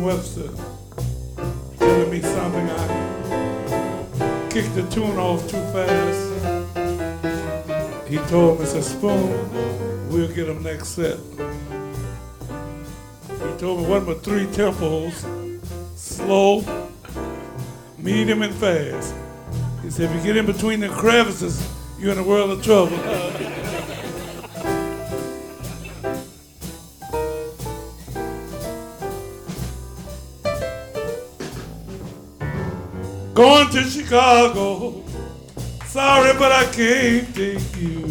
Webster telling me something. I kicked the tune off too fast. He told me, said, Spoon, we'll get him next set. He told me what were 3 tempos, slow, medium, and fast. He said, if you get in between the crevices, you're in a world of trouble. Going to Chicago, sorry but I can't take you.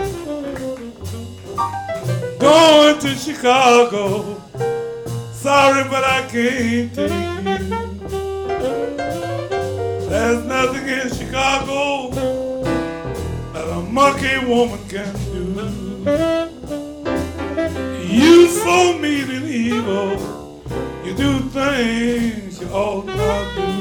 Going to Chicago, sorry but I can't take you. There's nothing in Chicago that a monkey woman can do. You so mean and evil, you do things you ought not do.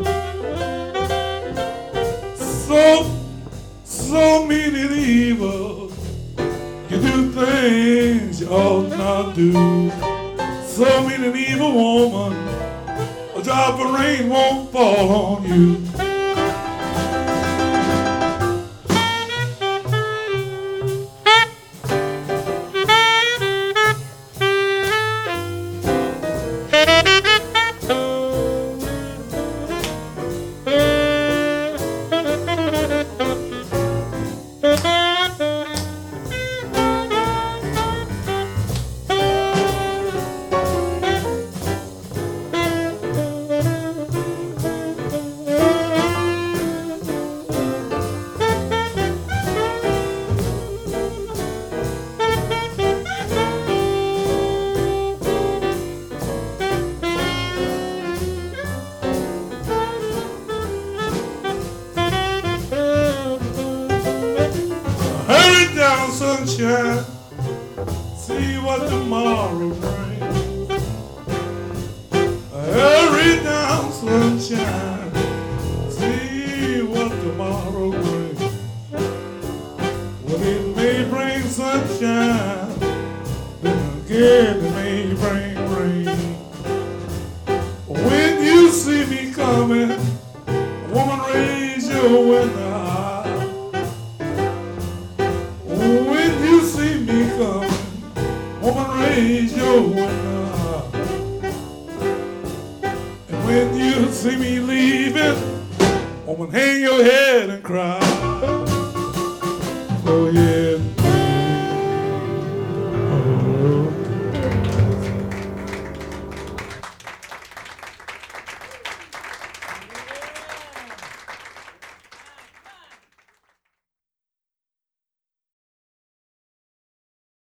So mean and evil, you do things you ought not do. So mean and evil woman, a drop of rain won't fall on you. Sunshine, see what tomorrow brings. Hurry down, sunshine, see what tomorrow brings. Well, it may bring sunshine, then again it may bring rain. When you see me coming, woman, raise your window. Woman, raise your window. And when you see me leaving, woman, hang your head and cry. Oh yeah.